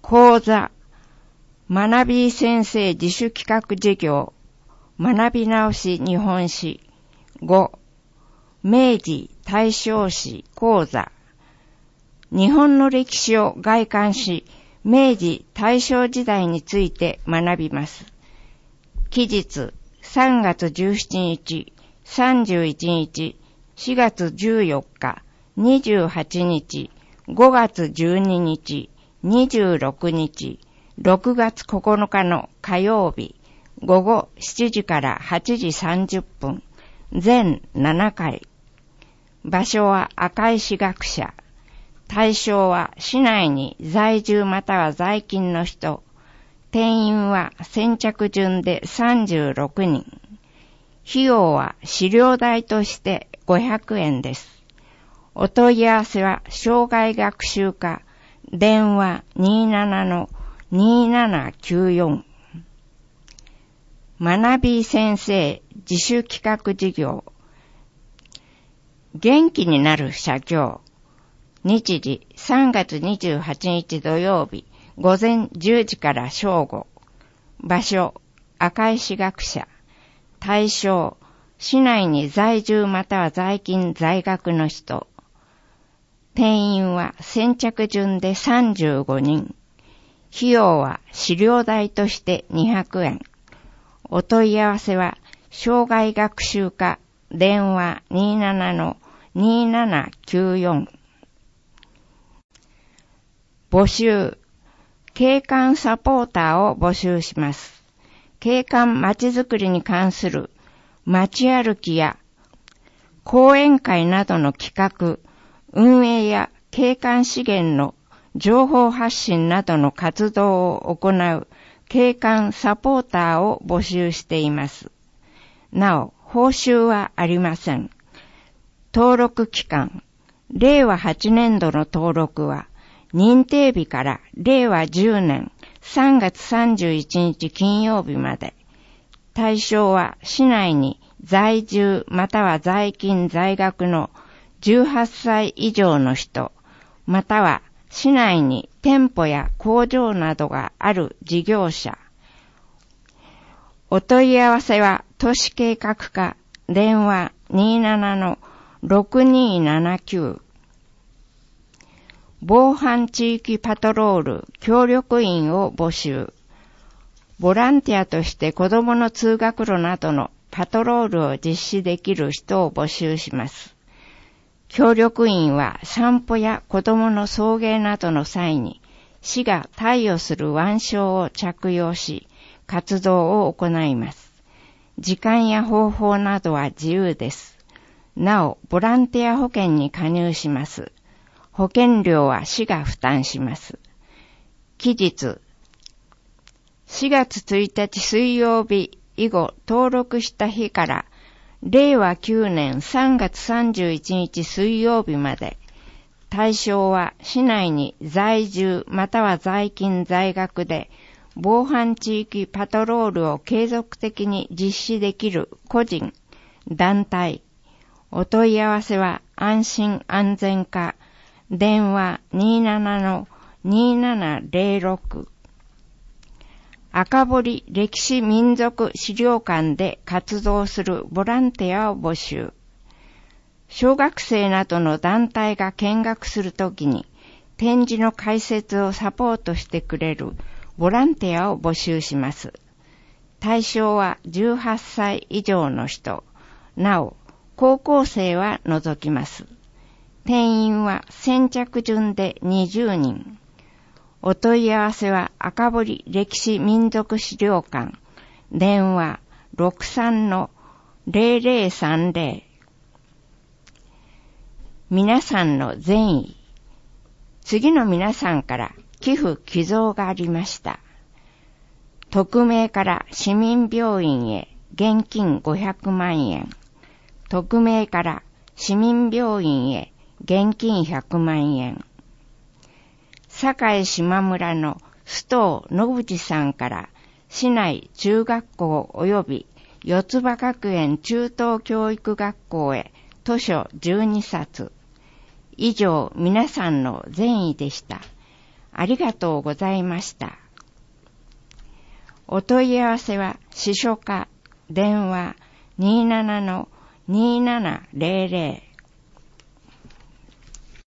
講座、学び先生自主企画事業、学び直し日本史。5、明治大正史講座。日本の歴史を概観し、明治大正時代について学びます。期日、3月17日、31日、4月14日、28日、5月12日、26日、6月9日の火曜日、午後7時から8時30分、全7回。場所は赤石学舎。対象は市内に在住または在勤の人。定員は先着順で36人。費用は資料代として500円です。お問い合わせは障害学習課電話 27-2794。学び先生自主企画事業。元気になる社協。日時3月28日土曜日午前10時から正午。場所赤石学舎。対象市内に在住または在勤在学の人。定員は先着順で35人。費用は資料代として200円。お問い合わせは障害学習課電話 27-2794。募集。景観サポーターを募集します。景観まちづくりに関する街歩きや講演会などの企画、運営や景観資源の情報発信などの活動を行う景観サポーターを募集しています。なお、報酬はありません。登録期間、令和8年度の登録は認定日から令和10年3月31日金曜日まで。対象は市内に在住または在勤在学の18歳以上の人、または市内に店舗や工場などがある事業者。お問い合わせは都市計画課電話 27-6279。防犯地域パトロール協力員を募集。ボランティアとして子どもの通学路などのパトロールを実施できる人を募集します。協力員は散歩や子どもの送迎などの際に市が貸与する腕章を着用し活動を行います。時間や方法などは自由です。なお、ボランティア保険に加入します。保険料は市が負担します。期日、4月1日水曜日以後登録した日から令和9年3月31日水曜日まで。対象は市内に在住または在勤在学で防犯地域パトロールを継続的に実施できる個人、団体。お問い合わせは安心安全課電話 27-2706。赤堀歴史民族資料館で活動するボランティアを募集。小学生などの団体が見学するときに展示の解説をサポートしてくれるボランティアを募集します。対象は18歳以上の人。なお、高校生は除きます。定員は先着順で20人。お問い合わせは赤堀歴史民族資料館電話 63-0030。皆さんの善意。次の皆さんから寄付寄贈がありました。匿名から市民病院へ現金500万円。匿名から市民病院へ現金100万円。堺島村の須藤信次さんから市内中学校及び四つ葉学園中等教育学校へ図書12冊。以上皆さんの善意でした。 ありがとうございました。お問い合わせは司書課電話 27-2700